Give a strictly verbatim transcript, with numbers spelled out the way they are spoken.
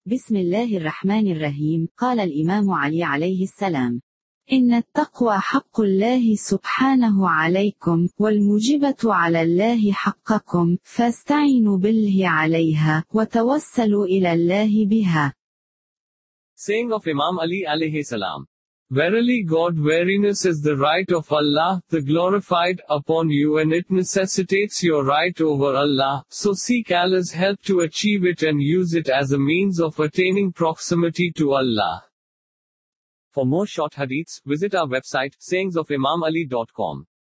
بسم الله الرحمن الرحيم. قال الإمام علي عليه السلام: إن التقوى حق الله سبحانه عليكم، والموجبة على الله حقكم، فاستعينوا بالله عليها، وتوسلوا إلى الله بها. Saying of Imam Ali alayhi salam. Verily God-wariness is the right of Allah, the glorified, upon you, and it necessitates your right over Allah, so seek Allah's help to achieve it and use it as a means of attaining proximity to Allah. For more short hadiths, visit our website, sayings of imam ali dot com.